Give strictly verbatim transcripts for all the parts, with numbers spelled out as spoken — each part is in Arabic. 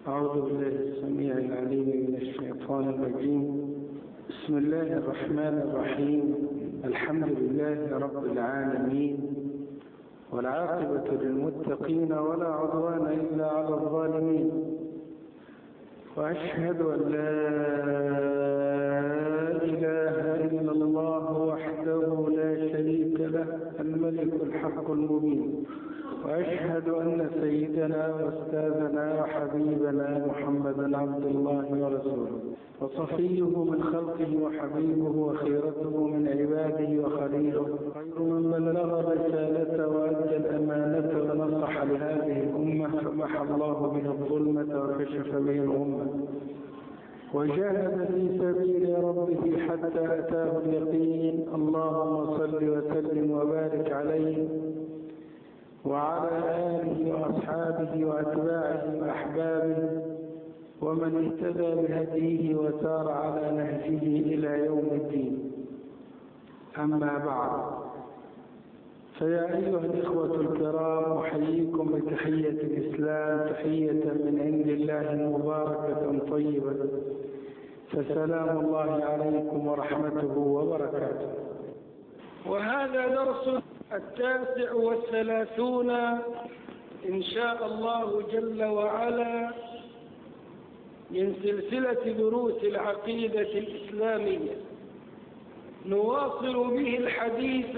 أعوذ بالله السميع العليم من الشيطان الرجيم. بسم الله الرحمن الرحيم. الحمد لله رب العالمين، والعاقبة للمتقين ولا عدوان إلا على الظالمين، وأشهد أن لا إله إلا الله وحده لا شريك له الملك الحق المبين، وأشهد أن سيدنا وأستاذنا وحبيبنا محمدا عبد الله ورسوله، وصفيه من خلقه وحبيبه وخيرته من عباده وخليله، خير من بلغ رسالته وأدى الأمانة ونصح لهذه الأمة، فمحى الله به الظلمة وكشف به الغمة، وجاهد في سبيل ربه حتى أتاه اليقين. اللهم صل وسلم وبارك عليه وعلى آله وأصحابه وأتباعه وأحبابه ومن اهتدى بهديه وسار على نهجه إلى يوم الدين. أما بعد، فيا أيها الإخوة الكرام، أحييكم بتحية الإسلام، تحية من عند الله مباركة طيبة، فسلام الله عليكم ورحمته وبركاته. وهذا درس التاسع والثلاثون إن شاء الله جل وعلا من سلسلة دروس العقيدة الإسلامية، نواصل به الحديث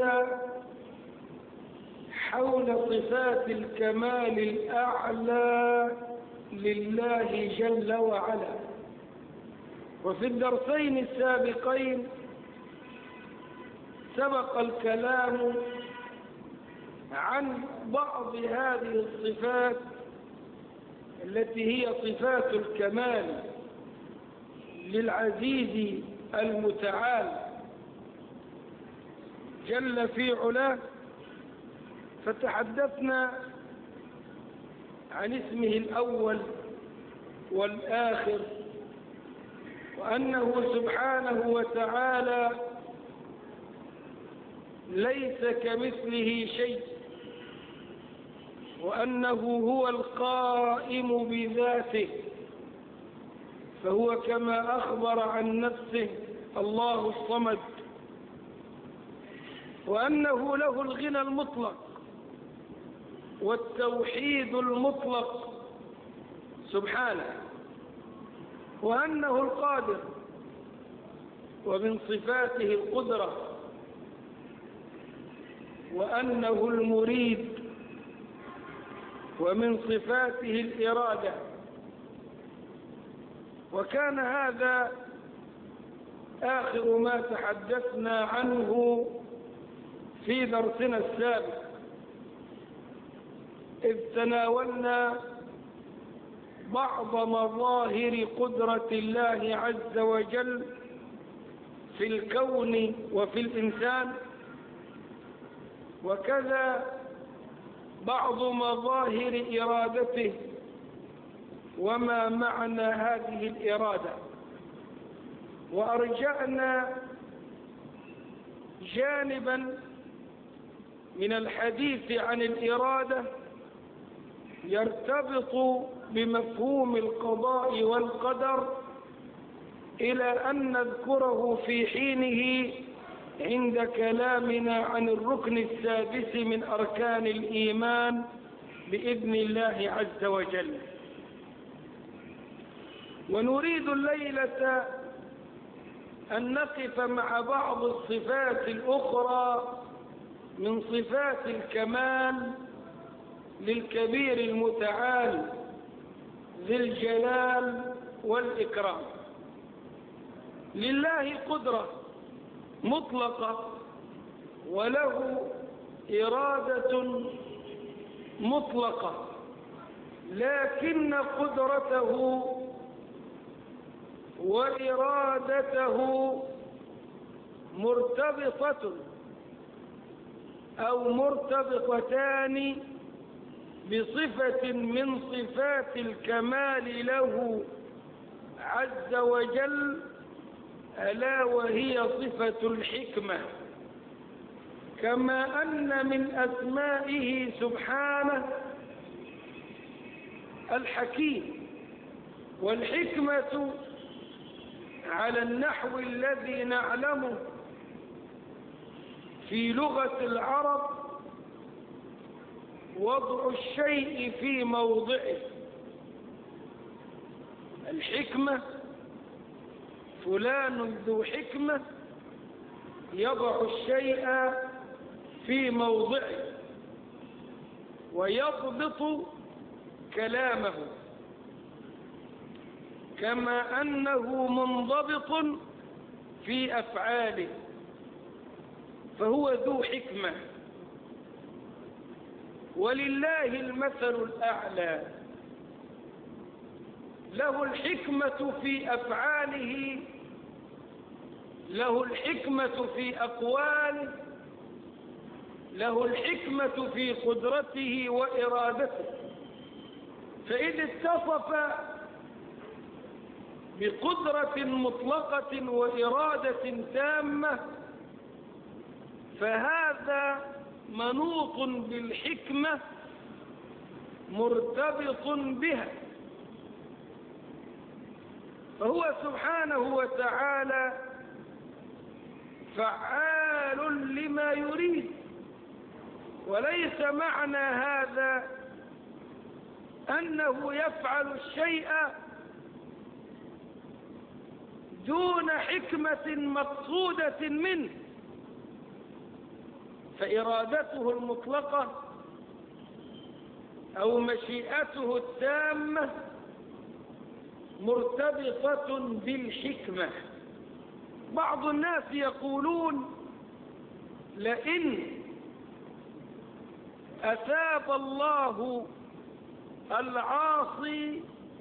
حول صفات الكمال الأعلى لله جل وعلا. وفي الدرسين السابقين سبق الكلام عن بعض هذه الصفات التي هي صفات الكمال للعزيز المتعال جل في علاه، فتحدثنا عن اسمه الأول والآخر، وأنه سبحانه وتعالى ليس كمثله شيء، وأنه هو القائم بذاته، فهو كما أخبر عن نفسه الله الصمد، وأنه له الغنى المطلق والتوحيد المطلق سبحانه، وأنه القادر، ومن صفاته القدرة، وأنه المريد، ومن صفاته الإرادة. وكان هذا آخر ما تحدثنا عنه في درسنا السابق، إذ تناولنا بعض مظاهر قدرة الله عز وجل في الكون وفي الإنسان، وكذا بعض مظاهر إرادته وما معنى هذه الإرادة. وأرجعنا جانبا من الحديث عن الإرادة يرتبط بمفهوم القضاء والقدر إلى أن نذكره في حينه عند كلامنا عن الركن السادس من أركان الإيمان بإذن الله عز وجل. ونريد الليلة أن نقف مع بعض الصفات الأخرى من صفات الكمال للكبير المتعال ذي الجلال والإكرام. لله قدرة مطلقة، وله إرادة مطلقة، لكن قدرته وإرادته مرتبطة أو مرتبطتان بصفة من صفات الكمال له عز وجل، ألا وهي صفة الحكمة. كما أن من أسمائه سبحانه الحكيم، والحكمة على النحو الذي نعلمه في لغة العرب وضع الشيء في موضعه. الحكمة فلان ذو حكمة يضع الشيء في موضعه ويضبط كلامه، كما أنه منضبط في أفعاله، فهو ذو حكمة. ولله المثل الأعلى، له الحكمة في أفعاله، له الحكمة في أقواله، له الحكمة في قدرته وإرادته. فإذ اتصف بقدرة مطلقة وإرادة تامة فهذا منوط بالحكمة مرتبط بها. فهو سبحانه وتعالى فعال لما يريد، وليس معنى هذا أنه يفعل الشيء دون حكمة مقصودة منه، فإرادته المطلقة أو مشيئته التامة مرتبطة بالحكمة. بعض الناس يقولون لئن أثاب الله العاصي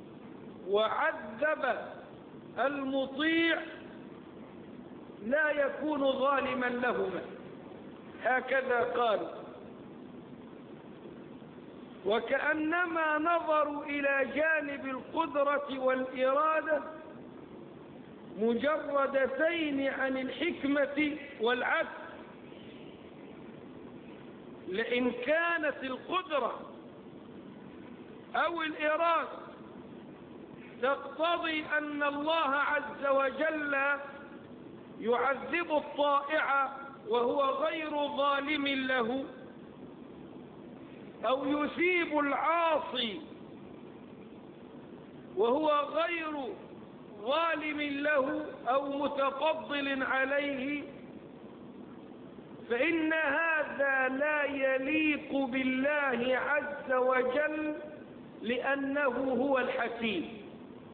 وعذب المطيع لا يكون ظالما لهما، هكذا قال، وكأنما نظروا إلى جانب القدرة والإرادة مجردتين عن الحكمة والعدل. لئن كانت القدرة أو الإرادة تقتضي أن الله عز وجل يعذب الطائع وهو غير ظالم له، أو يثيب العاصي وهو غير ظالم له أو متفضل عليه، فإن هذا لا يليق بالله عز وجل، لأنه هو الحكيم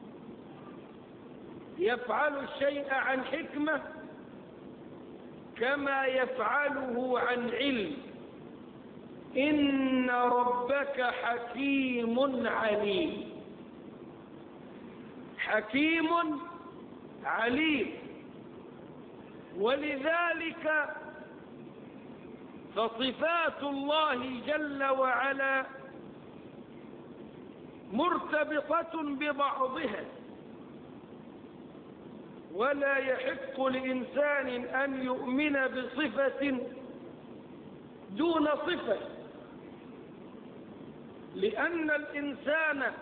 يفعل الشيء عن حكمة كما يفعله عن علم. إن ربك حكيم عليم، حكيم عليم. ولذلك فصفات الله جل وعلا مرتبطة ببعضها، ولا يحق لإنسان أن يؤمن بصفة دون صفة، لأن الإنسان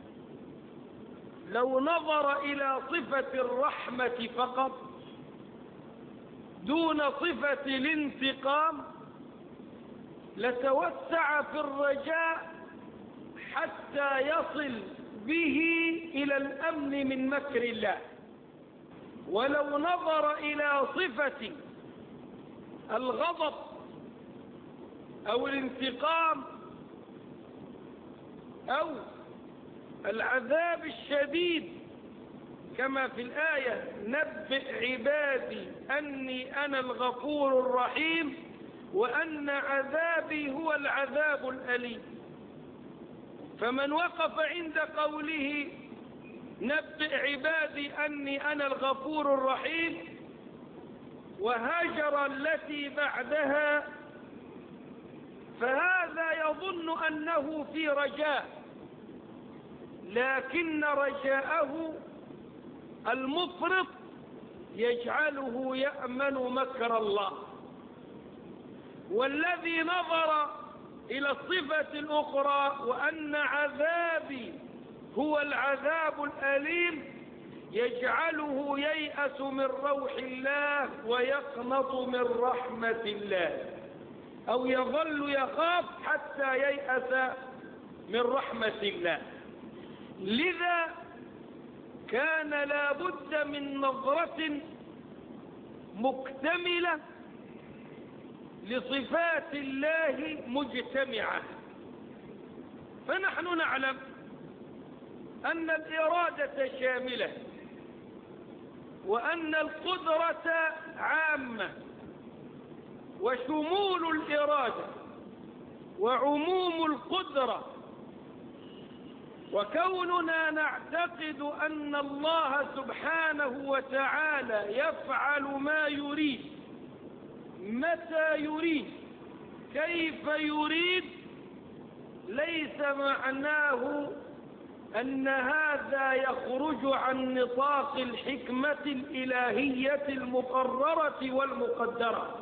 لو نظر إلى صفة الرحمة فقط دون صفة الانتقام لتوسع في الرجاء حتى يصل به إلى الأمن من مكر الله. ولو نظر إلى صفة الغضب أو الانتقام أو العذاب الشديد كما في الآية نبئ عبادي أني أنا الغفور الرحيم وأن عذابي هو العذاب الأليم، فمن وقف عند قوله نبئ عبادي أني أنا الغفور الرحيم وهاجر التي بعدها فهذا يظن أنه في رجاء، لكن رجاءه المفرط يجعله يأمن مكر الله. والذي نظر إلى الصفة الأخرى وأن عذابي هو العذاب الأليم يجعله ييأس من روح الله ويقنط من رحمة الله، أو يظل يخاف حتى ييأس من رحمة الله. لذا كان لا بد من نظرة مكتملة لصفات الله مجتمعة. فنحن نعلم أن الإرادة شاملة، وأن القدرة عامة، وشمول الإرادة وعموم القدرة. وكوننا نعتقد أن الله سبحانه وتعالى يفعل ما يريد متى يريد كيف يريد، ليس معناه أن هذا يخرج عن نطاق الحكمة الإلهية المقررة والمقدرة.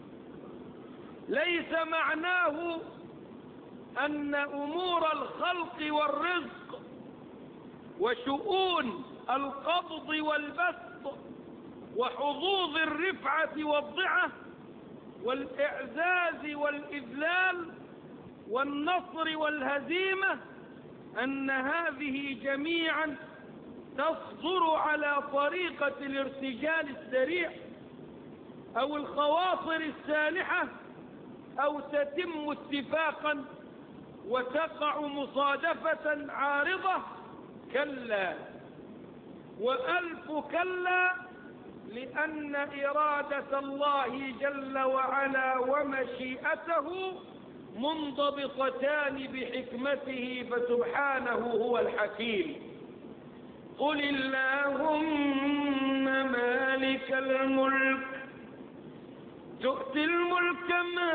ليس معناه أن أمور الخلق والرزق وشؤون القبض والبسط وحظوظ الرفعة والضعة والإعزاز والإذلال والنصر والهزيمة أن هذه جميعا تصدر على طريقة الارتجال السريع أو الخواطر السالحة، أو تتم اتفاقا وتقع مصادفة عارضة. كلا وألف كلا، لأن إرادة الله جل وعلا ومشيئته منضبطتان بحكمته، فسبحانه هو الحكيم. قل اللهم مالك الملك تؤتي الملك من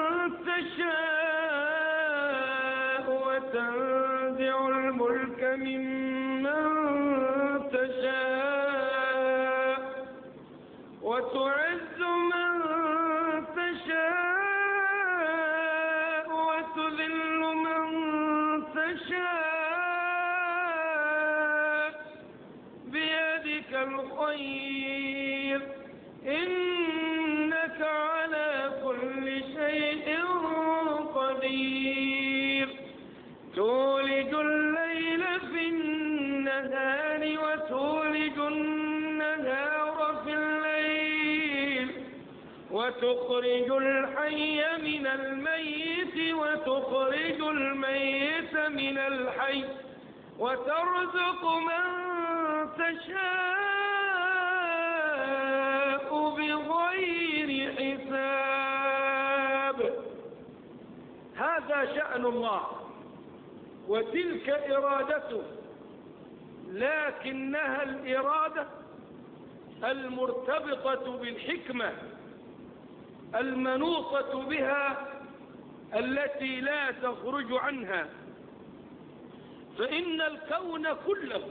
تشاء وتنزع الملك ممن تشاء وتعز من تشاء وتذل من تشاء بيدك الخير إنك على كل شيء قدير. تولج الليل في النهار وتولج النهار في الليل وتخرج الحي من الميت وتخرج الميت من الحي وترزق من تشاء بغير حساب. هذا شأن الله وتلك إرادته، لكنها الإرادة المرتبطة بالحكمة المنوطة بها التي لا تخرج عنها. فإن الكون كله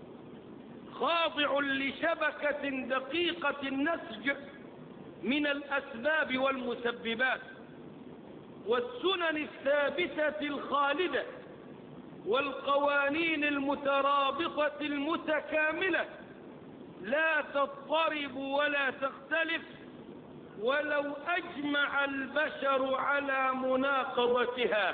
خاضع لشبكة دقيقة النسج من الأسباب والمسببات والسنن الثابتة الخالدة والقوانين المترابطة المتكاملة لا تضطرب ولا تختلف ولو أجمع البشر على مناقضتها.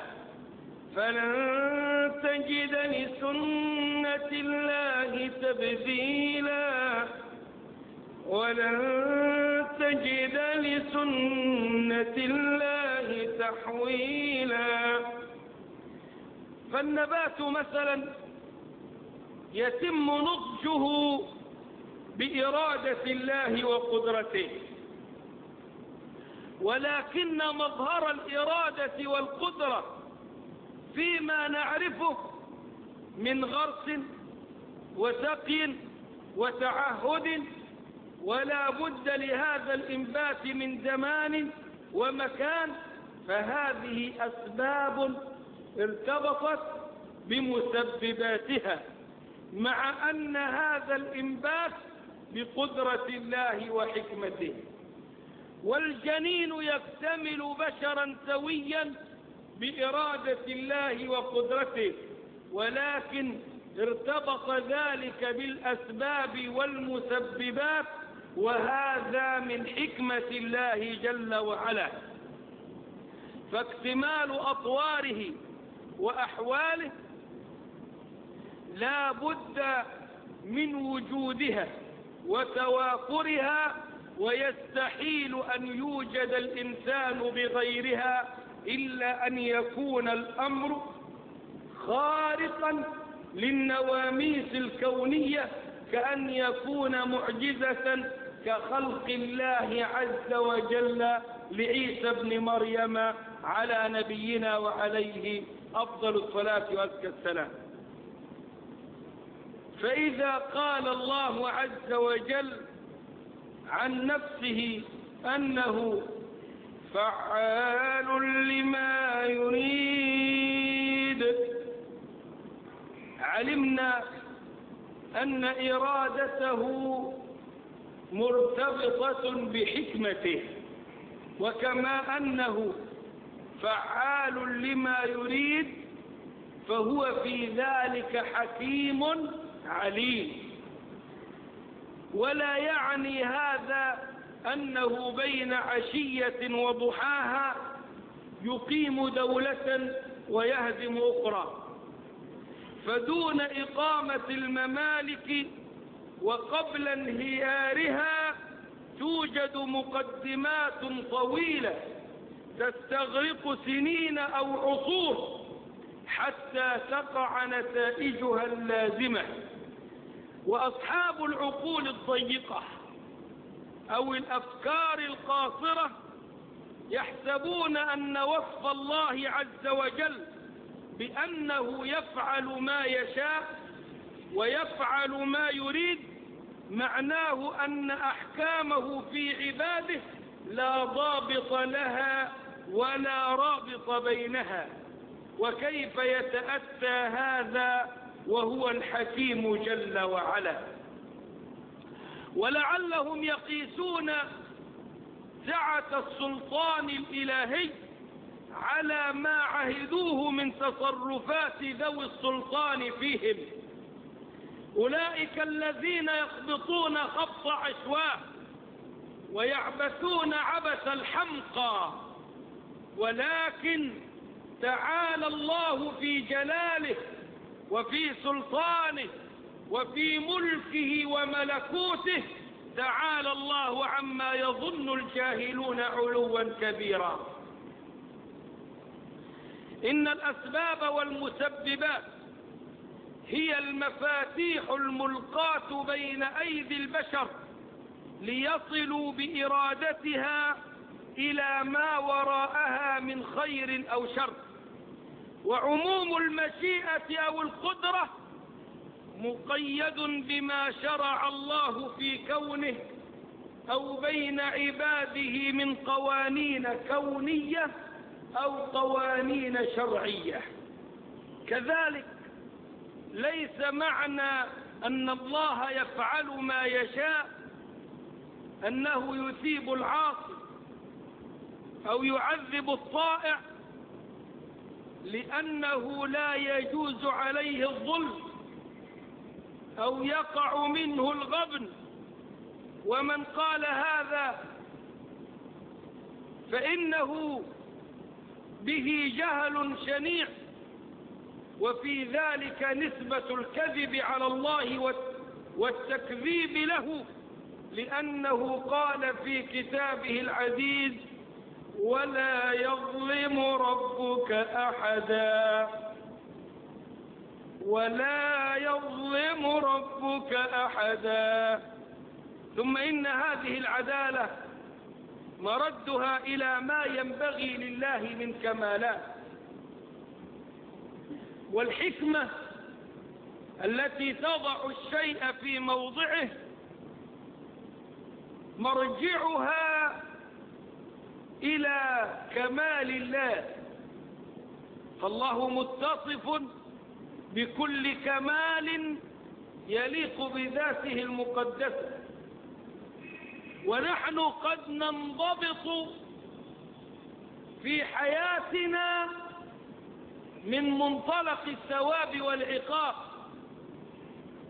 فلن تجد لسنة الله تبديلا ولن تجد لسنة الله تحويلا. فالنبات مثلا يتم نضجه بإرادة الله وقدرته، ولكن مظهر الإرادة والقدرة فيما نعرفه من غرس وسقي وتعهد، ولا بد لهذا الإنبات من زمان ومكان، فهذه أسباب ارتبطت بمسبباتها، مع أن هذا الإنبات بقدرة الله وحكمته. والجنين يكتمل بشرا سويا بإرادة الله وقدرته، ولكن ارتبط ذلك بالأسباب والمسببات، وهذا من حكمة الله جل وعلا. فاكتمال أطواره وأحواله لا بد من وجودها وتوافرها، ويستحيل أن يوجد الإنسان بغيرها إلا أن يكون الأمر خارقا للنواميس الكونية، كأن يكون معجزة كخلق الله عز وجل لعيسى ابن مريم على نبينا وعليه أفضل الصلاة وأزكى السلام. فإذا قال الله عز وجل عن نفسه أنه فعال لما يريد، علمنا أن إرادته مرتبطة بحكمته، وكما أنه فعال لما يريد فهو في ذلك حكيم عليم. ولا يعني هذا أنه بين عشية وضحاها يقيم دولة ويهدم أخرى، فدون إقامة الممالك وقبل انهيارها توجد مقدمات طويلة تستغرق سنين أو عصور حتى تقع نتائجها اللازمة. وأصحاب العقول الضيقة أو الأفكار القاصرة يحسبون أن وصف الله عز وجل بأنه يفعل ما يشاء ويفعل ما يريد معناه أن أحكامه في عباده لا ضابط لها ولا رابط بينها. وكيف يتأتى هذا وهو الحكيم جل وعلا؟ ولعلهم يقيسون سعة السلطان الإلهي على ما عهدوه من تصرفات ذوي السلطان فيهم، أولئك الذين يخبطون خبط عشواء ويعبثون عبث الحمقى. ولكن تعالى الله في جلاله وفي سلطانه وفي ملكه وملكوته، تعالى الله عما يظن الجاهلون علوا كبيرا. إن الأسباب والمسببات هي المفاتيح الملقاة بين أيدي البشر ليصلوا بإرادتها إلى ما وراءها من خير أو شر. وعموم المشيئة أو القدرة مقيد بما شرع الله في كونه أو بين عباده من قوانين كونية أو قوانين شرعية. كذلك ليس معنى أن الله يفعل ما يشاء أنه يثيب العاصي أو يعذب الطائع، لأنه لا يجوز عليه الظلم أو يقع منه الغبن. ومن قال هذا فإنه به جهل شنيع، وفي ذلك نسبة الكذب على الله والتكذيب له، لأنه قال في كتابه العزيز: ولا يظلم ربك أحدا ولا يظلم ربك أحدا. ثم إن هذه العدالة مردها إلى ما ينبغي لله من كمالات. والحكمة التي تضع الشيء في موضعه مرجعها إلى كمال الله، فالله متصف بكل كمال يليق بذاته المقدسة، ونحن قد ننضبط في حياتنا من منطلق الثواب والعقاب،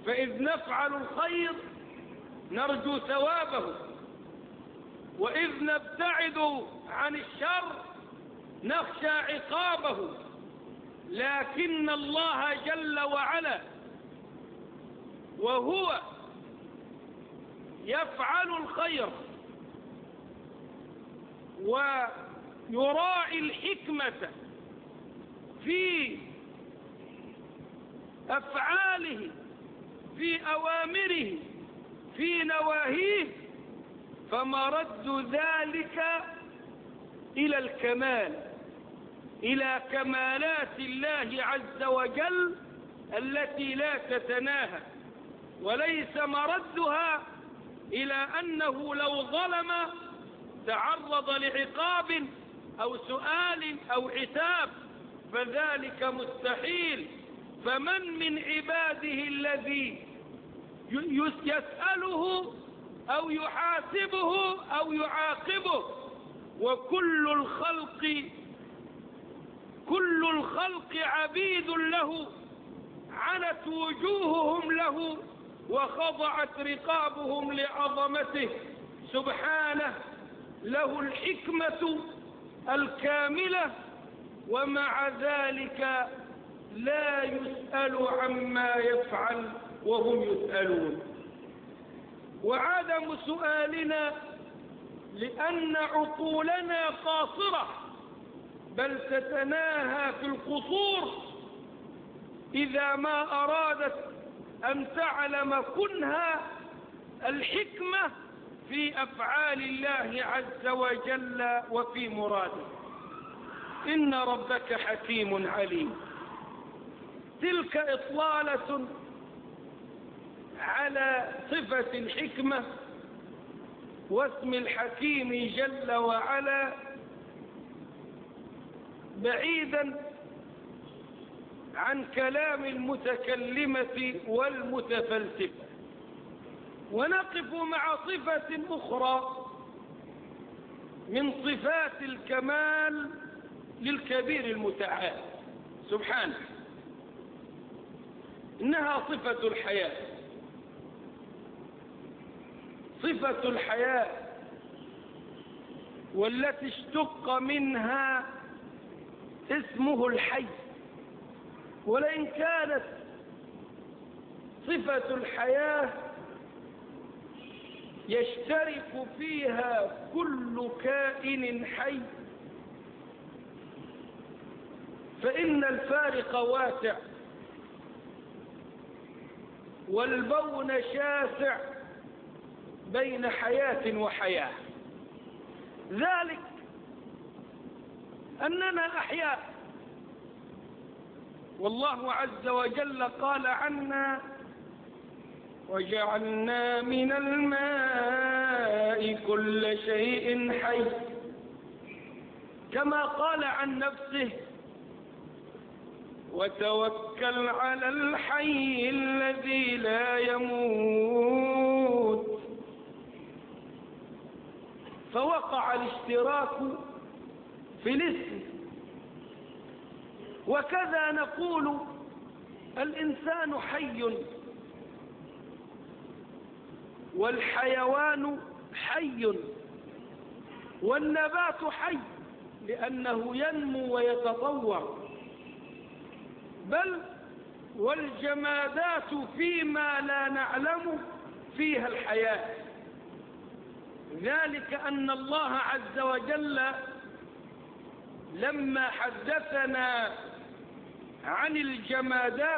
فإذ نفعل الخير نرجو ثوابه، وإذ نبتعد عن الشر نخشى عقابه. لكن الله جل وعلا وهو يفعل الخير ويراعي الحكمة في أفعاله، في أوامره، في نواهيه، فمرد ذلك إلى الكمال، إلى كمالات الله عز وجل التي لا تتناهى، وليس مردها إلى أنه لو ظلم تعرض لعقاب أو سؤال أو عتاب، فذلك مستحيل. فمن من عباده الذي يسأله أو يحاسبه أو يعاقبه؟ وكل الخلق كل الخلق عبيد له، عنت وجوههم له وخضعت رقابهم لعظمته سبحانه. له الحكمة الكاملة، ومع ذلك لا يسأل عما يفعل وهم يسألون. وعدم سؤالنا لأن عقولنا قاصرة، بل تتناهى في القصور إذا ما أرادت أن تعلم كنها الحكمة في أفعال الله عز وجل وفي مراده. إن ربك حكيم عليم. تلك إطلالة على صفة الحكمة واسم الحكيم جل وعلا، بعيدا عن كلام المتكلمة والمتفلسفة. ونقف مع صفة أخرى من صفات الكمال للكبير المتعال سبحانه، إنها صفة الحياة. صفة الحياة والتي اشتق منها اسمه الحي. ولئن كانت صفة الحياة يشترك فيها كل كائن حي، فإن الفارق واسع والبون شاسع بين حياة وحياة. ذلك أننا أحياء، والله عز وجل قال عنا: وجعلنا من الماء كل شيء حي، كما قال عن نفسه: وتوكل على الحي الذي لا يموت. فوقع الاشتراك في الاسم. وكذا نقول: الإنسان حي، والحيوان حي، والنبات حي لأنه ينمو ويتطور، بل والجمادات فيما لا نعلم فيها الحياة. ذلك أن الله عز وجل لما حدثنا عن الجمادات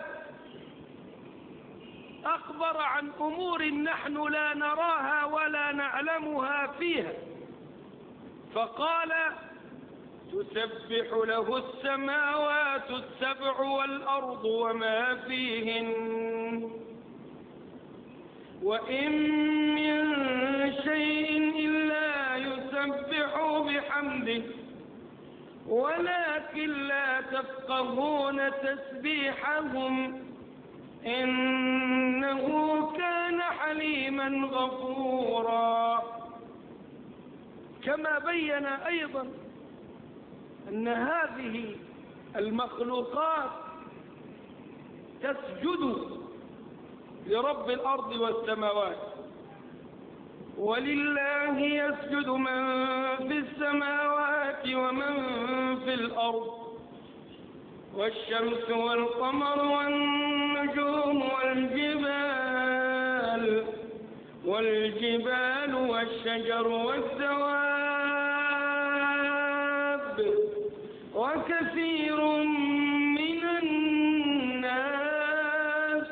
أخبر عن أمور نحن لا نراها ولا نعلمها فيها، فقال: تسبح له السماوات السبع والأرض وما فيهن، وإن من شيء إلا يسبح بحمده ولكن لا تفقهون تسبيحهم إنه كان حليما غفورا. كما بين أيضا أن هذه المخلوقات تسجد لرب الأرض والسماوات. ولله يسجد من في السماوات ومن في الأرض، والشمس والقمر والنجوم والجبال والجبال والشجر والدواب وكثير من الناس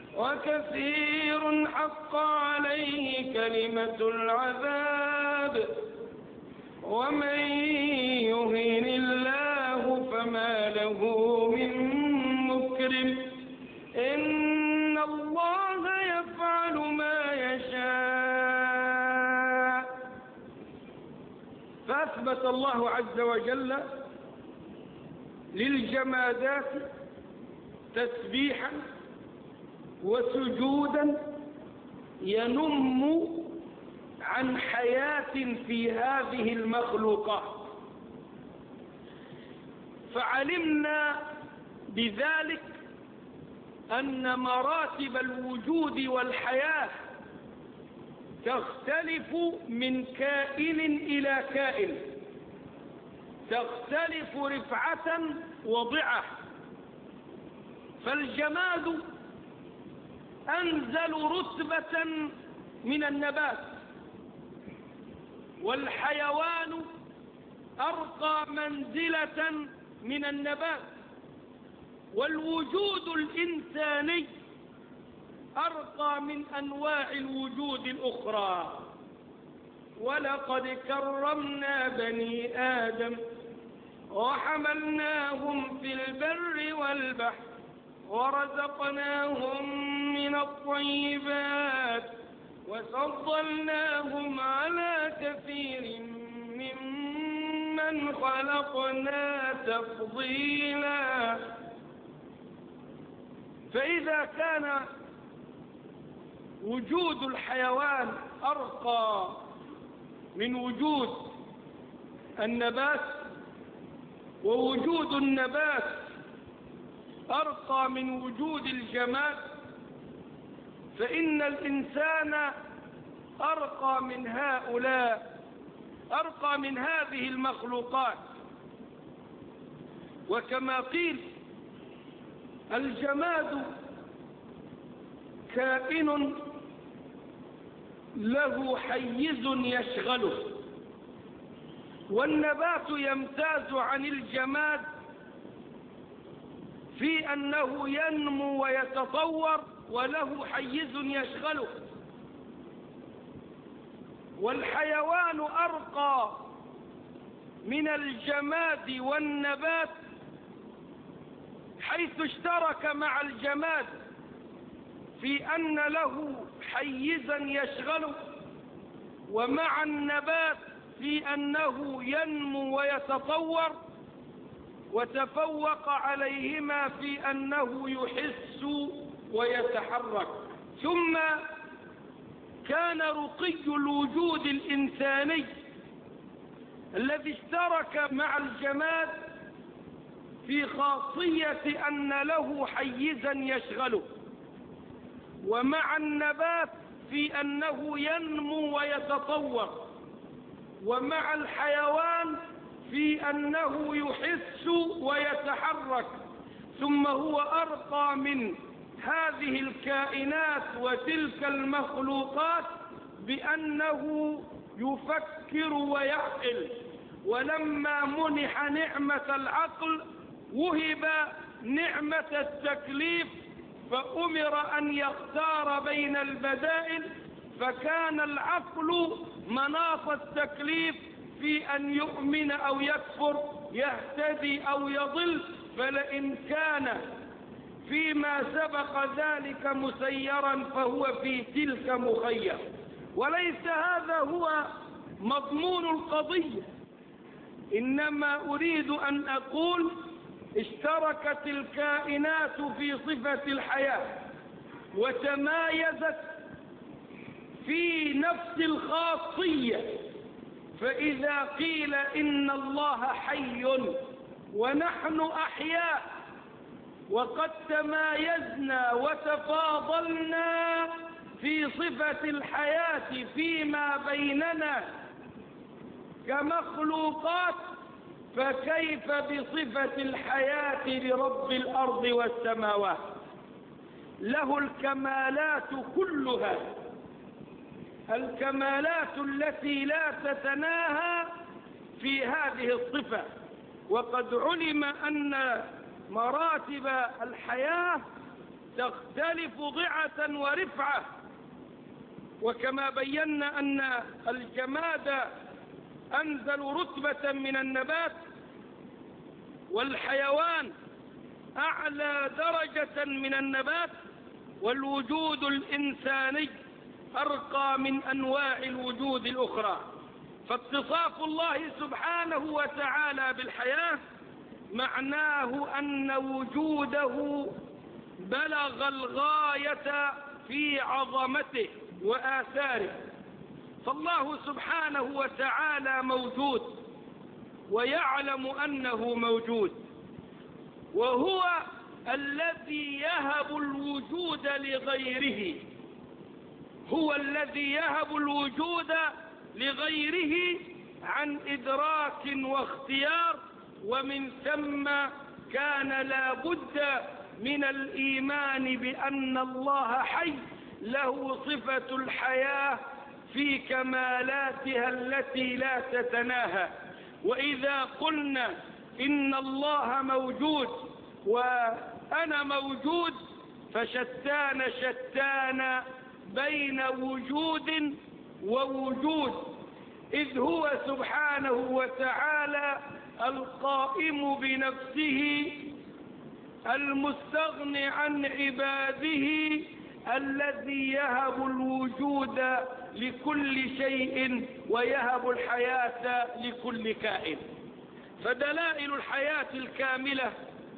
وكثير حق عليه كلمة العذاب. ومن يهن الله فما له من مكرم، إن الله يفعل ما يشاء. فأثبت الله عز وجل للجمادات تسبيحا وسجودا ينم عن حياة في هذه المخلوقات. فعلمنا بذلك أن مراتب الوجود والحياة تختلف من كائن إلى كائن، تختلف رفعة وضعة. فالجماد أنزل رتبة من النبات، والحيوان أرقى منزلة من النبات، والوجود الإنساني أرقى من أنواع الوجود الأخرى. ولقد كرمنا بني آدم وحملناهم في البر والبحر ورزقناهم من الطيبات وفضلناهم على كثير ممن خلقنا تفضيلا. فإذا كان وجود الحيوان أرقى من وجود النبات، ووجود النبات أرقى من وجود الجماد، فإن الإنسان أرقى من هؤلاء، أرقى من هذه المخلوقات. وكما قيل الجماد كائن له حيز يشغله، والنبات يمتاز عن الجماد في أنه ينمو ويتطور وله حيز يشغله. والحيوان أرقى من الجماد والنبات حيث اشترك مع الجماد في أن له حيزا يشغله، ومع النبات في أنه ينمو ويتطور، وتفوق عليهما في أنه يحس ويتحرك. ثم كان رقي الوجود الإنساني الذي اشترك مع الجماد في خاصية أن له حيزا يشغله، ومع النبات في أنه ينمو ويتطور، ومع الحيوان في أنه يحس ويتحرك. ثم هو أرقى من هذه الكائنات وتلك المخلوقات بأنه يفكر ويعقل. ولما منح نعمة العقل وهب نعمة التكليف، فأمر أن يختار بين البدائل، فكان العقل مناط التكليف في أن يؤمن أو يكفر، يهتدي أو يضل. فلئن كان فيما سبق ذلك مسيرا فهو في تلك مخير. وليس هذا هو مضمون القضية، إنما أريد أن أقول اشتركت الكائنات في صفة الحياة وتمايزت في نفس الخاصية. فإذا قيل إن الله حي ونحن أحياء وقد تمايزنا وتفاضلنا في صفة الحياة فيما بيننا كمخلوقات، فكيف بصفة الحياة لرب الأرض والسماوات؟ له الكمالات كلها، الكمالات التي لا تتناهى في هذه الصفة. وقد علم أن مراتب الحياة تختلف ضعة ورفعة، وكما بينا أن الجماد أنزل رتبة من النبات، والحيوان أعلى درجة من النبات، والوجود الإنساني أرقى من أنواع الوجود الأخرى. فاتصاف الله سبحانه وتعالى بالحياة معناه أن وجوده بلغ الغاية في عظمته وآثاره. فالله سبحانه وتعالى موجود ويعلم أنه موجود، وهو الذي يهب الوجود لغيره، هو الذي يهب الوجود لغيره عن إدراك واختيار. ومن ثم كان لا بد من الإيمان بأن الله حي له صفة الحياة في كمالاتها التي لا تتناهى. وإذا قلنا إن الله موجود وأنا موجود فشتان شتان بين وجود ووجود، إذ هو سبحانه وتعالى القائم بنفسه المستغني عن عباده الذي يهب الوجود لكل شيء ويهب الحياة لكل كائن. فدلائل الحياة الكاملة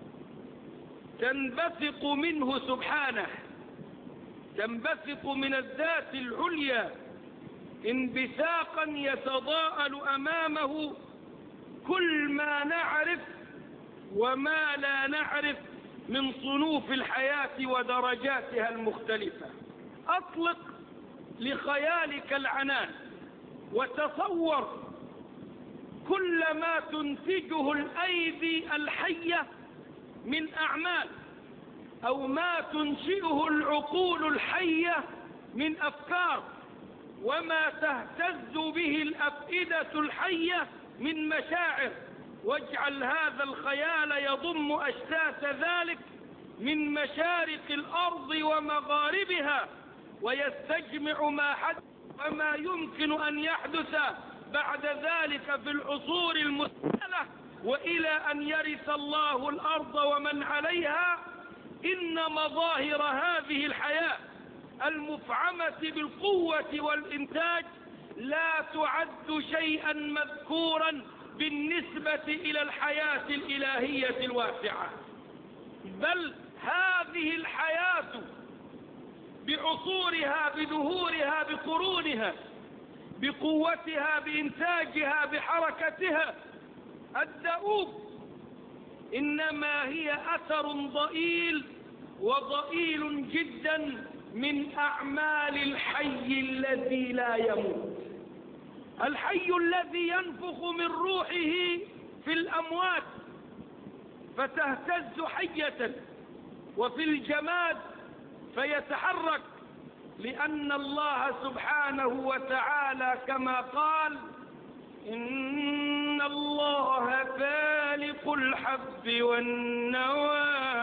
تنبثق منه سبحانه، تنبثق من الذات العليا انبثاقا يتضاءل أمامه كل ما نعرف وما لا نعرف من صنوف الحياة ودرجاتها المختلفة. أطلق لخيالك العنان وتصور كل ما تنتجه الأيدي الحية من أعمال، أو ما تنشئه العقول الحية من أفكار، وما تهتز به الأفئدة الحية من مشاعر. واجعل هذا الخيال يضم أشتات ذلك من مشارق الأرض ومغاربها، ويستجمع ما حدث وما يمكن أن يحدث بعد ذلك في العصور المستقبلة وإلى أن يرث الله الأرض ومن عليها. إن مظاهر هذه الحياة المفعمة بالقوة والإنتاج لا تعد شيئا مذكورا بالنسبة إلى الحياة الإلهية الواسعة، بل هذه الحياة بعصورها بدهورها بقرونها بقوتها بإنتاجها بحركتها الدؤوب إنما هي أثر ضئيل وضئيل جدا من أعمال الحي الذي لا يموت، الحي الذي ينفخ من روحه في الأموات فتهتز حية، وفي الجماد فيتحرك، لأن الله سبحانه وتعالى كما قال: إن الله فالق الحب والنوى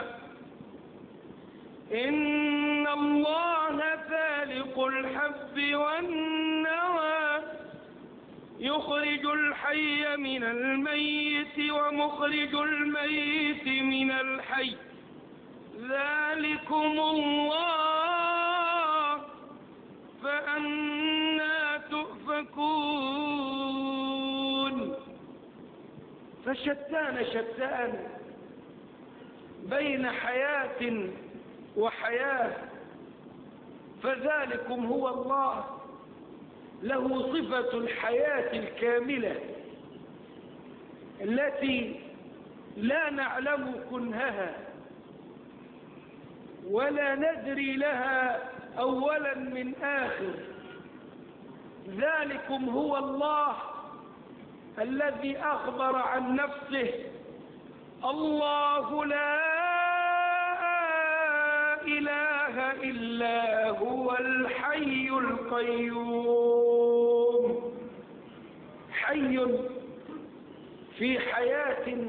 إن الله فالق الحب والنوى يخرج الحي من الميت ومخرج الميت من الحي ذلكم الله فأنى تؤفكون. فشتان شتان بين حياة وحياة، فذلكم هو الله له صفة الحياة الكاملة التي لا نعلم كنهها ولا ندري لها أولا من آخر. ذلكم هو الله الذي أخبر عن نفسه: الله لا إله إلا هو الحي القيوم. حي في حياة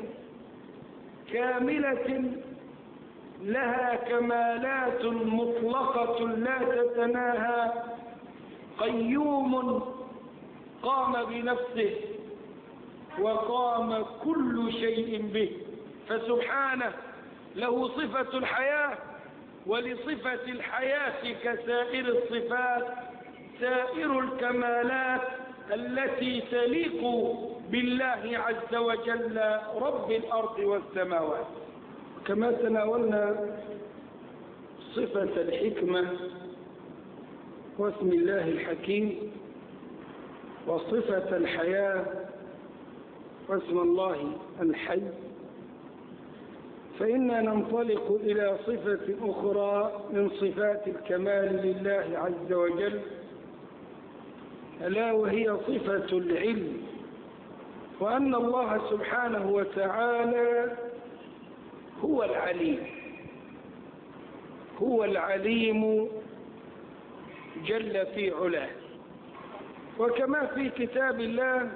كاملة لها كمالات مطلقة لا تتناهى، قيوم قام بنفسه وقام كل شيء به، فسبحانه له صفة الحياة، ولصفة الحياة كسائر الصفات سائر الكمالات التي تليق بالله عز وجل رب الأرض والسماوات. كما تناولنا صفة الحكمة واسم الله الحكيم، وصفة الحياة واسم الله الحي، فإننا ننطلق إلى صفة أخرى من صفات الكمال لله عز وجل، ألا وهي صفة العلم، وأن الله سبحانه وتعالى هو العليم، هو العليم جل في علاه. وكما في كتاب الله: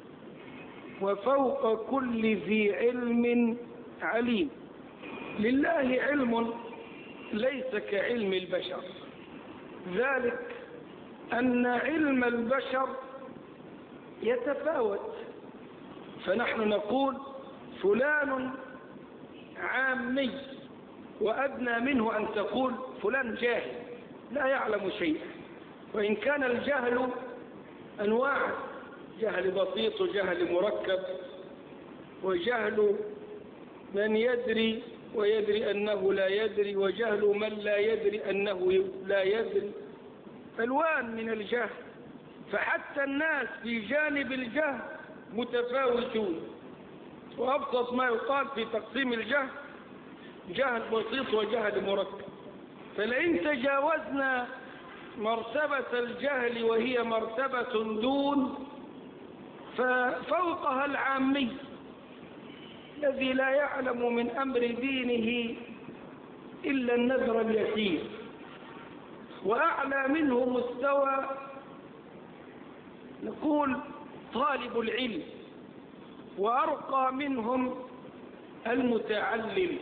وفوق كل ذي علم عليم. لله علم ليس كعلم البشر، ذلك أن علم البشر يتفاوت، فنحن نقول فلان عامي، وأدنى منه أن تقول فلان جاهل لا يعلم شيئا، وإن كان الجهل أنواع: جهل بسيط وجهل مركب، وجهل من يدري ويدري أنه لا يدري، وجهل من لا يدري أنه لا يدري، ألوان من الجهل. فحتى الناس في جانب الجهل متفاوتون، وأبسط ما يقال في تقسيم الجهل جهل بسيط وجهل مركب. فلئن تجاوزنا مرتبة الجهل وهي مرتبة دون، ففوقها العامي الذي لا يعلم من أمر دينه إلا النذر اليسير، وأعلى منه مستوى نقول طالب العلم، وأرقى منهم المتعلم،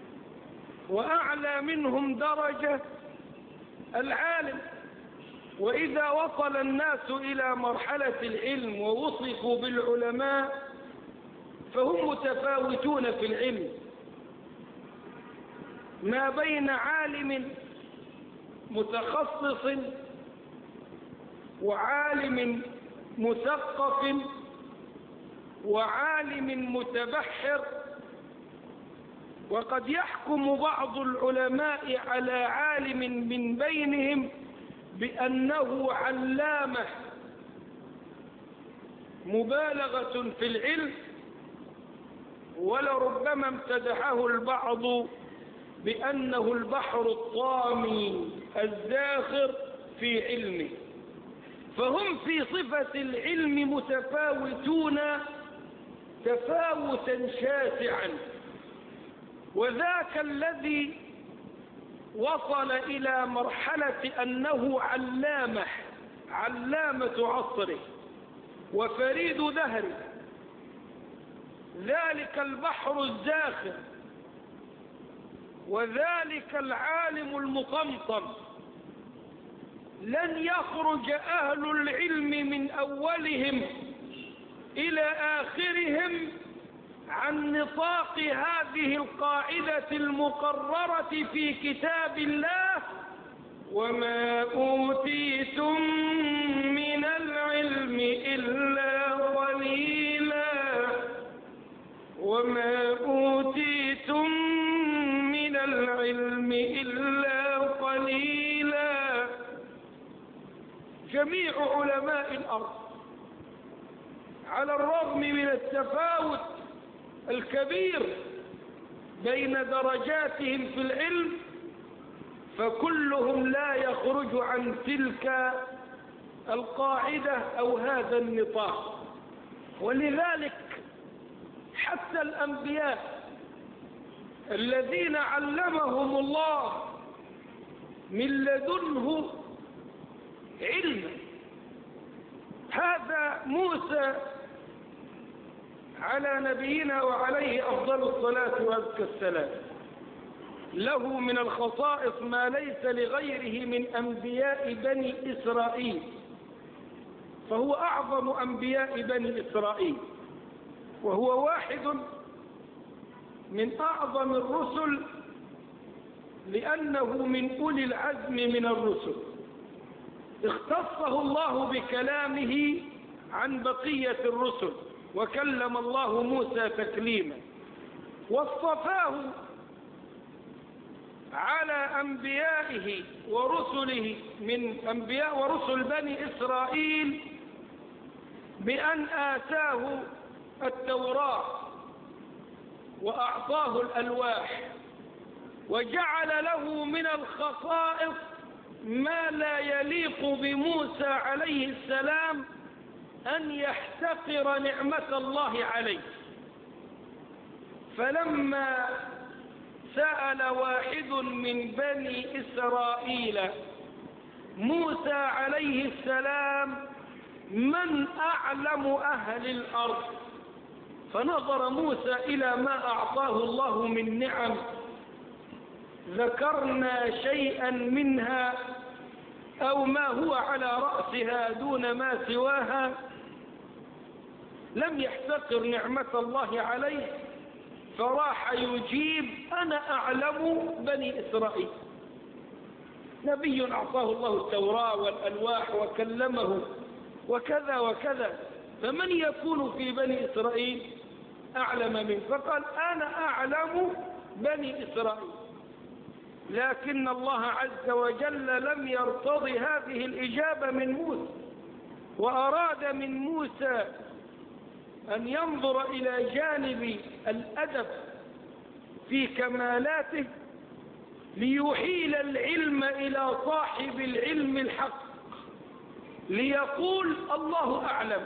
وأعلى منهم درجة العالم. وإذا وصل الناس إلى مرحلة العلم ووصفوا بالعلماء فهم متفاوتون في العلم، ما بين عالم متخصص وعالم مثقف وعالم متبحر. وقد يحكم بعض العلماء على عالم من بينهم بأنه علامة مبالغة في العلم، ولربما امتدحه البعض بأنه البحر الطامي الزاخر في علمه. فهم في صفة العلم متفاوتون تفاوتا شاسعا، وذاك الذي وصل إلى مرحلة أنه علامة علامة عصره وفريد دهره، ذلك البحر الزاخر وذلك العالم المطمطم، لن يخرج أهل العلم من أولهم إلى آخرهم عن نطاق هذه القاعدة المقررة في كتاب الله: وما أوتيتم من العلم إلا قليلا، وما أوتيتم من العلم إلا قليلا. جميع علماء الأرض على الرغم من التفاوت الكبير بين درجاتهم في العلم فكلهم لا يخرج عن تلك القاعدة أو هذا النطاق. ولذلك حتى الأنبياء الذين علمهم الله من لدنه علما، هذا موسى على نبينا وعليه أفضل الصلاة وأزكى السلام له من الخصائص ما ليس لغيره من أنبياء بني إسرائيل، فهو أعظم أنبياء بني إسرائيل، وهو واحد من أعظم الرسل لأنه من أولي العزم من الرسل، اختصه الله بكلامه عن بقية الرسل، وكلم الله موسى تكليما، واصطفاه على أنبيائه ورسله من أنبياء ورسل بني إسرائيل بأن آتاه التوراة وأعطاه الألواح، وجعل له من الخصائص ما لا يليق بموسى عليه السلام أن يحتقر نعمة الله عليه. فلما سأل واحد من بني إسرائيل موسى عليه السلام من أعلم أهل الأرض، فنظر موسى إلى ما أعطاه الله من نعم، ذكرنا شيئا منها أو ما هو على رأسها دون ما سواها، لم يحتقر نعمة الله عليه، فراح يجيب أنا أعلم بني إسرائيل. نبي أعطاه الله التوراة والألواح وكلمه وكذا وكذا، فمن يكون في بني إسرائيل أعلم منه؟ فقال أنا أعلم بني إسرائيل. لكن الله عز وجل لم يرتضي هذه الإجابة من موسى، وأراد من موسى أن ينظر إلى جانب الأدب في كمالاته ليحيل العلم إلى صاحب العلم الحق، ليقول الله أعلم.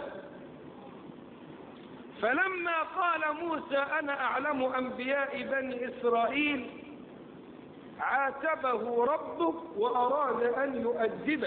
فلما قال موسى أنا أعلم أنبياء بني إسرائيل عاتبه ربه وأراد أن يؤدبه،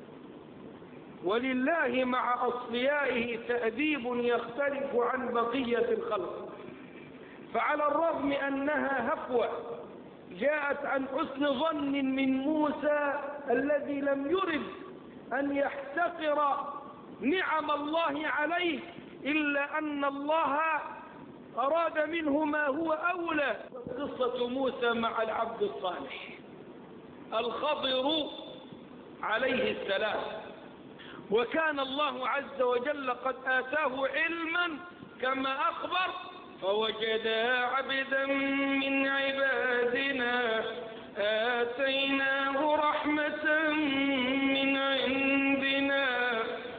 ولله مع أصفيائه تأديب يختلف عن بقية الخلق، فعلى الرغم أنها هفوة جاءت عن حسن ظن من موسى الذي لم يرد أن يحتقر نعم الله عليه، إلا أن الله أراد منه ما هو أولى. قصة موسى مع العبد الصالح الخضر عليه السلام، وكان الله عز وجل قد آتاه علما كما أخبر فوجدا عبدا من عبادنا آتيناه رحمة من عندنا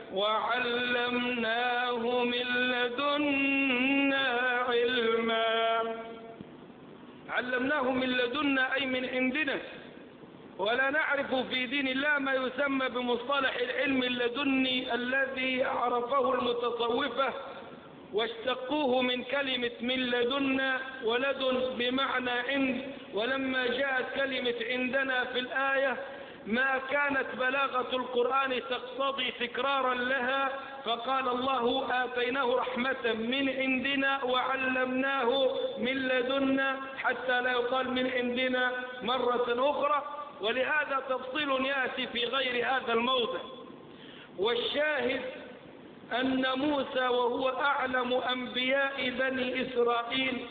وعلمناه من لدنا علما. علمناه من لدنا أي من عندنا، ولا نعرف في دين الله ما يسمى بمصطلح العلم اللدني الذي عرفه المتصوفة واشتقوه من كلمة من لدنا، ولدن بمعنى عند، ولما جاءت كلمة عندنا في الآية ما كانت بلاغة القرآن تقتضي تكرارا لها، فقال الله آتيناه رحمة من عندنا وعلمناه من لدنا، حتى لا يقال من عندنا مرة أخرى، ولهذا تفصيل يأتي في غير هذا الموضع. والشاهد أن موسى وهو أعلم أنبياء بني إسرائيل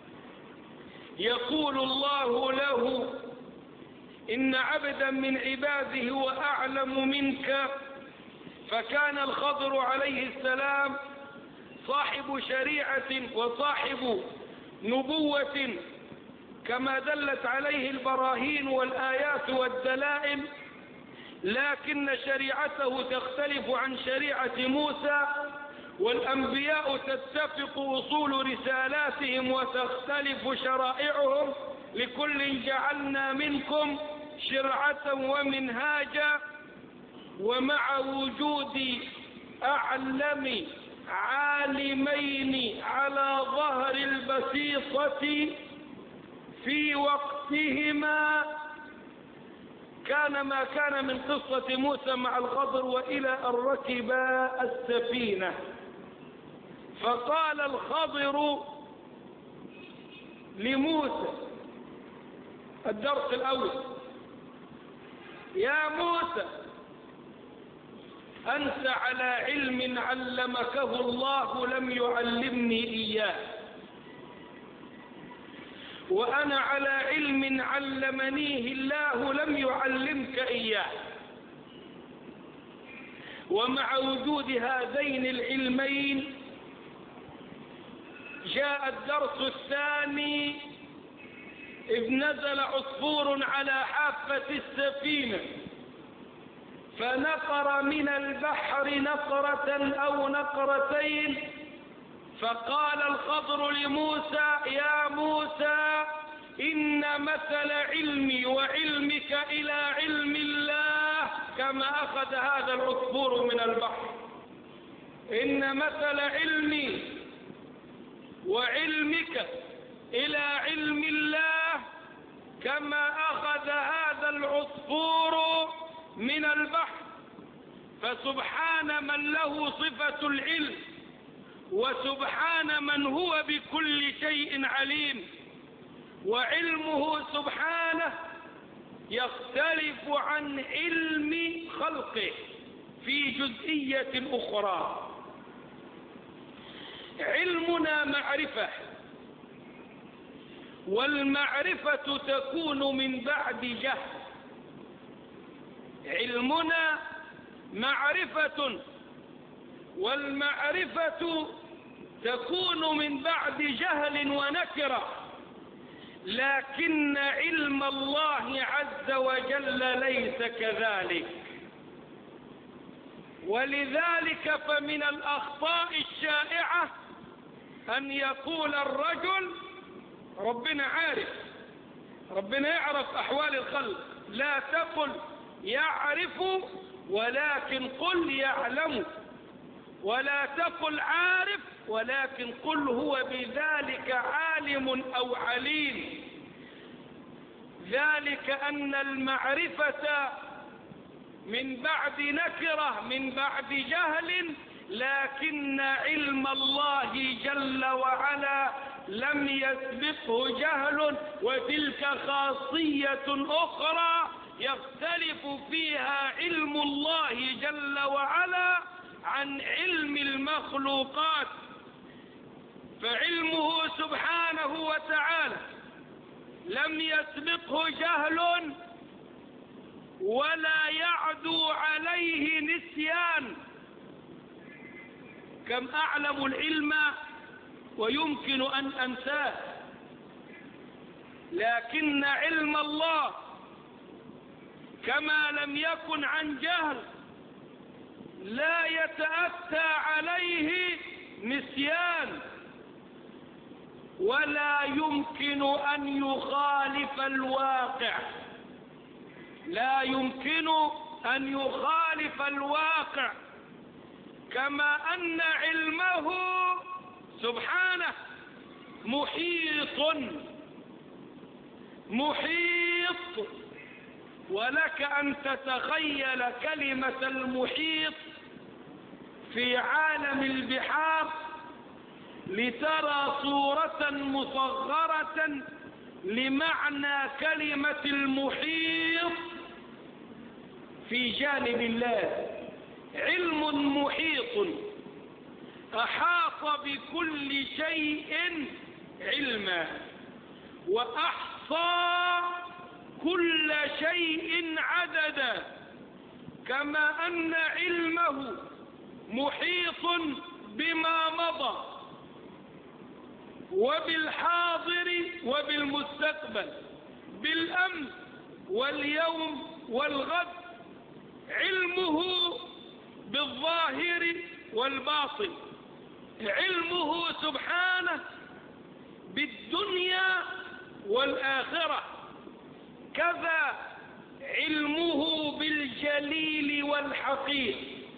يقول الله له إن عبدا من عباده هو أعلم منك. فكان الخضر عليه السلام صاحب شريعة وصاحب نبوة كما دلت عليه البراهين والآيات والدلائل، لكن شريعته تختلف عن شريعة موسى، والأنبياء تتفق أصول رسالاتهم وتختلف شرائعهم، لكل جعلنا منكم شرعة ومنهاجا، ومع وجود أعلم عالمين على ظهر البسيطة في وقتهما، كان ما كان من قصة موسى مع الخضر وإلى أن ركبا السفينة. فقال الخضر لموسى، الدرس الأول: يا موسى، أنت على علم علمكه الله لم يعلمني إياه، وأنا على علم علمنيه الله لم يعلمك إياه، ومع وجود هذين العلمين جاء الدرس الثاني إذ نزل عصفور على حافة السفينة فنقر من البحر نقرة أو نقرتين، فقال الخضر لموسى: يا موسى، إن مثل علمي وعلمك إلى علم الله كما أخذ هذا العصفور من البحر. إن مثل علمي وعلمك إلى علم الله كما أخذ هذا العصفور من البحر. فسبحان من له صفة العلم، وسبحان من هو بكل شيء عليم، وعلمه سبحانه يختلف عن علم خلقه في جزئية أخرى. علمنا معرفة، والمعرفة تكون من بعد جهل. علمنا معرفة، والمعرفة تكون من بعد جهل ونكرة، لكن علم الله عز وجل ليس كذلك. ولذلك فمن الأخطاء الشائعة أن يقول الرجل: ربنا عارف، ربنا يعرف أحوال الخلق. لا تقل يعرف، ولكن قل يعلم. ولا تقل عارف، ولكن قل هو بذلك عالم أو عليم. ذلك أن المعرفة من بعد نكرة، من بعد جهل، لكن علم الله جل وعلا لم يسبقه جهل، وتلك خاصية أخرى يختلف فيها علم الله جل وعلا عن علم المخلوقات. فعلمه سبحانه وتعالى لم يسبقه جهل ولا يعدو عليه نسيان. كم أعلم العلم ويمكن أن أنساه، لكن علم الله كما لم يكن عن جهل لا يتأتى عليه نسيان، ولا يمكن أن يخالف الواقع. لا يمكن أن يخالف الواقع، كما أن علمه سبحانه محيط محيط ولك أن تتخيل كلمة المحيط في عالم البحار لترى صورة مصغرة لمعنى كلمة المحيط في جانب الله. علم محيط أحاط بكل شيء علما، وأحصى كل شيء عددا، كما أن علمه محيط بما مضى وبالحاضر وبالمستقبل، بالأمس واليوم والغد. علمه بالظاهر والباطن، علمه سبحانه بالدنيا والآخرة. كذا علمه بالجليل والحقير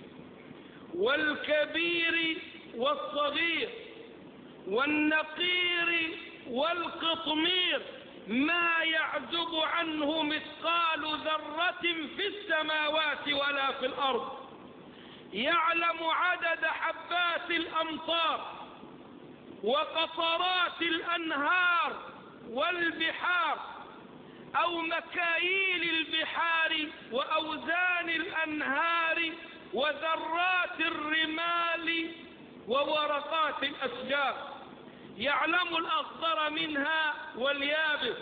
والكبير والصغير والنقير والقطمير، ما يعزب عنه مثقال ذرة في السماوات ولا في الأرض. يعلم عدد حبات الأمطار وقطرات الأنهار والبحار، أو مكاييل البحار وأوزان الأنهار وذرات الرمال وورقات الأشجار. يعلم الأخضر منها واليابس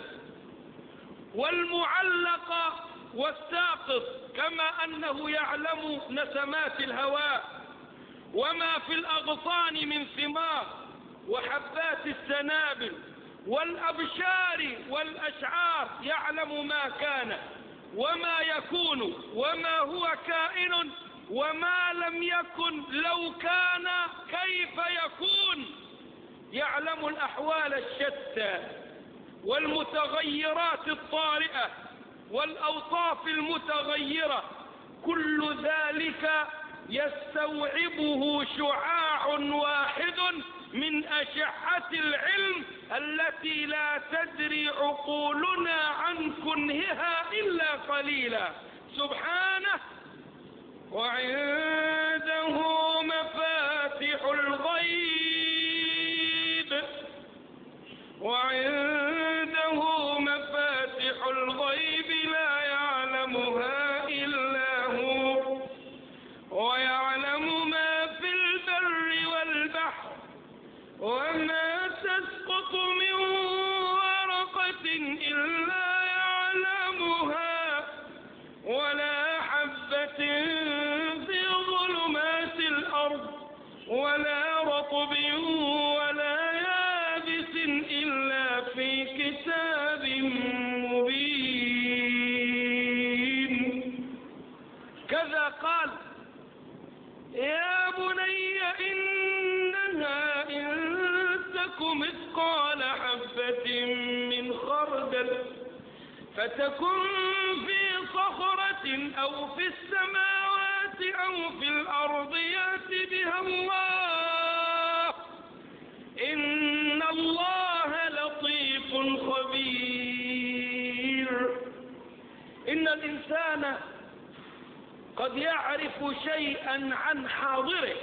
والمعلق والساقط، كما أنه يعلم نسمات الهواء وما في الأغصان من ثمار وحبات السنابل والأبشار والأشعار. يعلم ما كان وما يكون وما هو كائن وما لم يكن لو كان كيف يكون. يعلم الأحوال الشتى والمتغيرات الطارئة والأوصاف المتغيرة. كل ذلك يستوعبه شعاع واحد من أشعة العلم التي لا تدري عقولنا عن كنهها إلا قليلا. سبحانه. وعنده مفاتح الغيب وعنده مفاتح الغيب لا يعلمها إلا هو، ويعلم ما في البر والبحر، وما تسقط من ورقة إلا يعلمها، ولا حبة في ظلمات الأرض، ولا رطب ولا يابس إلا في كتاب مبين. كذا قال: يا بني إنها إن تك مثقال حبة من خردل فتكن في صخرة أو في السماوات أو في الأرض يأت بها الله، إن الله لطيف خبير. إن الإنسان قد يعرف شيئا عن حاضره،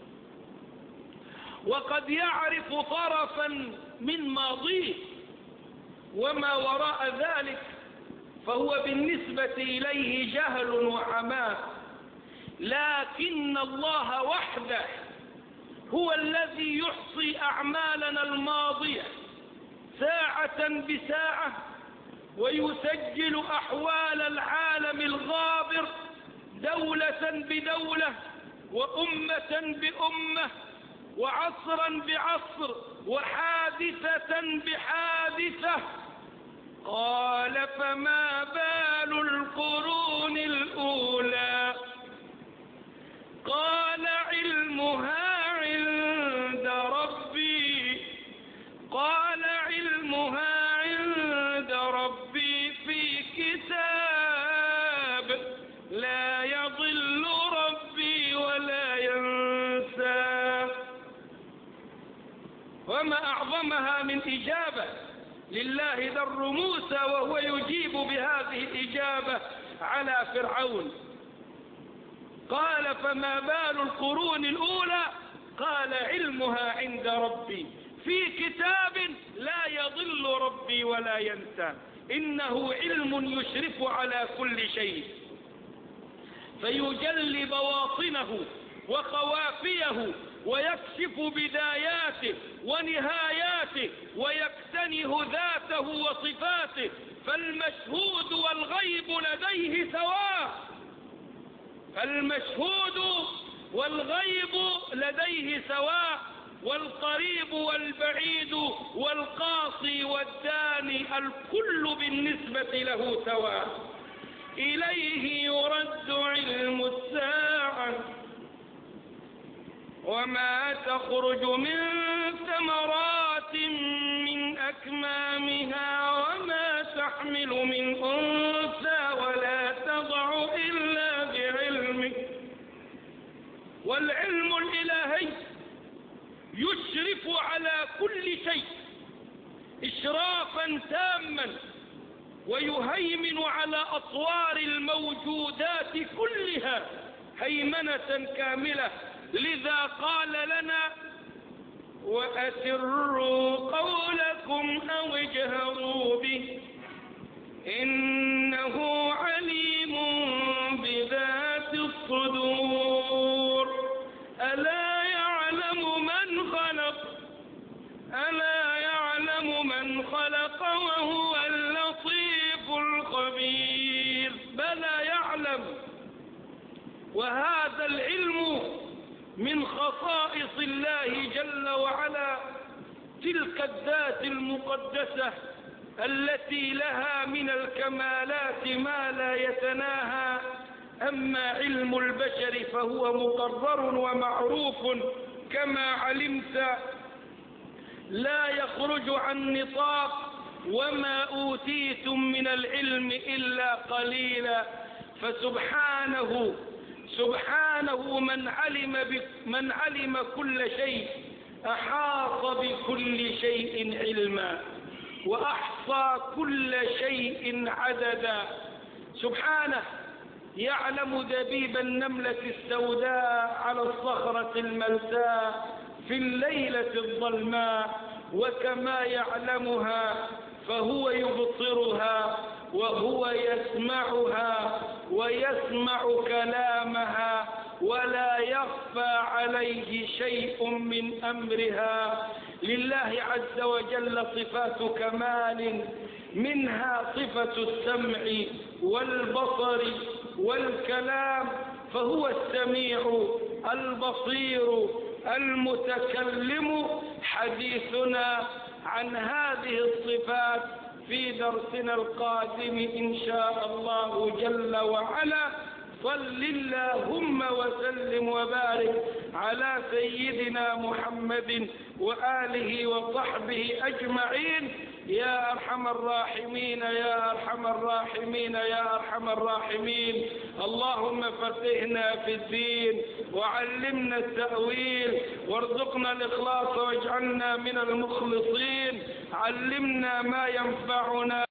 وقد يعرف طرفا من ماضيه، وما وراء ذلك فهو بالنسبة إليه جهل وعماء. لكن الله وحده هو الذي يحصي أعمالنا الماضية ساعة بساعة، ويسجل أحوال العالم الغابر دولة بدولة وأمة بأمة وعصرا بعصر وحادثة بحادثة. قال: فما بال القرون الأولى؟ قال: علمها عند ربي قال علمها عند ربي في كتاب لا يضل ربي ولا ينسى. وما أعظمها من إجابة لله در موسى وهو يجيب بهذه الإجابة على فرعون. قال: فما بال القرون الأولى؟ قال: علمها عند ربي في كتاب لا يضل ربي ولا ينسى. إنه علم يشرف على كل شيء، فيجلي بواطنه وخوافيه ويكشف بداياته ونهاياته ويكتنه ذاته وصفاته. فالمشهود والغيب لديه سواء فالمشهود والغيب لديه سواء والقريب والبعيد والقاصي والداني الكل بالنسبة له سواء. إليه يرد علم الساعة وما تخرج من ثمرات من أكمامها وما تحمل من أنثى ولا والعلم الإلهي يشرف على كل شيء إشرافا تاما ويهيمن على أطوار الموجودات كلها هيمنة كاملة. لذا قال لنا: وأسروا قولكم أو اجهروا به إنه عليم بذات الصدور. ألا يعلم من خلق ألا يعلم من خلق وهو اللطيف الخبير. بلى يعلم، وهذا العلم من خصائص الله جل وعلا، تلك الذات المقدسة التي لها من الكمالات ما لا يتناهى. أما علم البشر فهو مقرر ومعروف كما علمت، لا يخرج عن نطاق: وما أوتيتم من العلم إلا قليلا. فسبحانه سبحانه من علم من علم كل شيء أحاط بكل شيء علما وأحصى كل شيء عددا. سبحانه يعلم دبيب النملة السوداء على الصخرة الملساء في الليلة الظلماء، وكما يعلمها فهو يبصرها وهو يسمعها ويسمع كلامها، ولا يخفى عليه شيء من أمرها. لله عز وجل صفات كمال، منها صفة السمع والبصر والكلام، فهو السميع البصير المتكلم. حديثنا عن هذه الصفات في درسنا القادم إن شاء الله جل وعلا. صل اللهم وسلم وبارك على سيدنا محمد وآله وصحبه أجمعين يا أرحم الراحمين يا أرحم الراحمين يا أرحم الراحمين. اللهم فقهنا في الدين وعلمنا التأويل وارزقنا الإخلاص واجعلنا من المخلصين. علمنا ما ينفعنا